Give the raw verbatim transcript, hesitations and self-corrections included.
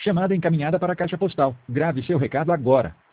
Chamada encaminhada para a caixa postal. Grave seu recado agora.